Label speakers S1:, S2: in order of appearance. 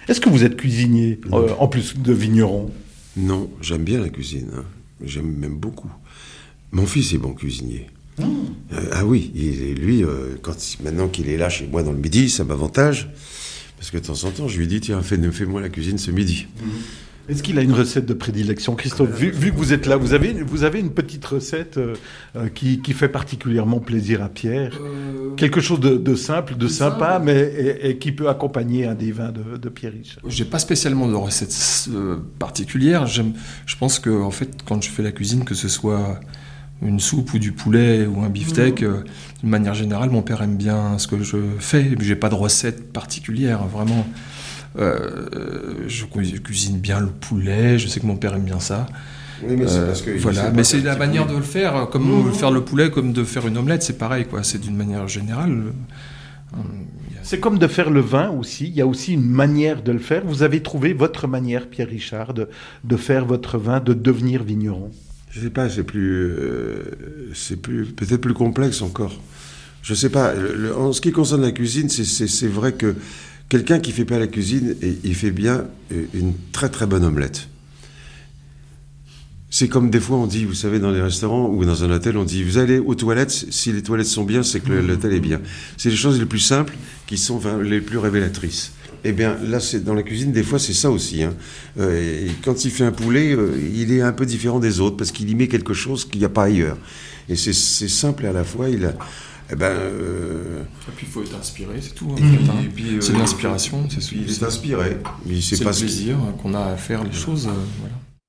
S1: Est-ce que vous êtes cuisinier, en plus de vigneron?
S2: Non, j'aime bien la cuisine. Hein. J'aime même beaucoup. Mon fils est bon cuisinier. Ah oui, lui, maintenant qu'il est là chez moi dans le midi, ça m'avantage. Parce que de temps en temps, je lui dis, tiens, fais-moi la cuisine ce midi.
S1: Est-ce qu'il a une recette de prédilection, Christophe? Vu que vous êtes là, vous avez une petite recette qui fait particulièrement plaisir à Pierre. Quelque chose de simple, de sympa, mais et qui peut accompagner un des vins de Pierre Richard.
S3: J'ai pas spécialement de recette particulière. Je pense que en fait, quand je fais la cuisine, que ce soit une soupe ou du poulet ou un beefsteak, d'une manière générale, mon père aime bien ce que je fais. J'ai pas de recette particulière, vraiment. Je cuisine bien le poulet, je sais que mon père aime bien ça.
S2: Oui, mais c'est parce que
S3: voilà, mais c'est la manière de le faire, comme faire le poulet, comme de faire une omelette, c'est pareil, quoi. C'est d'une manière générale.
S1: C'est comme de faire le vin aussi. Il y a aussi une manière de le faire. Vous avez trouvé votre manière, Pierre Richard, de faire votre vin, de devenir vigneron.
S2: Je sais pas, c'est peut-être plus complexe encore. Je sais pas. En ce qui concerne la cuisine, c'est vrai que quelqu'un qui fait pas la cuisine, il fait bien une très très bonne omelette. C'est comme des fois on dit, vous savez, dans les restaurants ou dans un hôtel, on dit, vous allez aux toilettes, si les toilettes sont bien, c'est que l'hôtel est bien. C'est les choses les plus simples qui sont les plus révélatrices. Eh bien, là, dans la cuisine, des fois, c'est ça aussi. Hein. Et quand il fait un poulet, il est un peu différent des autres parce qu'il y met quelque chose qu'il n'y a pas ailleurs. Et c'est simple et à la fois, il a...
S3: Et puis il faut être inspiré, c'est tout. En fait, hein. C'est l'inspiration, c'est
S2: il est inspiré.
S3: C'est le plaisir qu'on a à faire les choses. Voilà.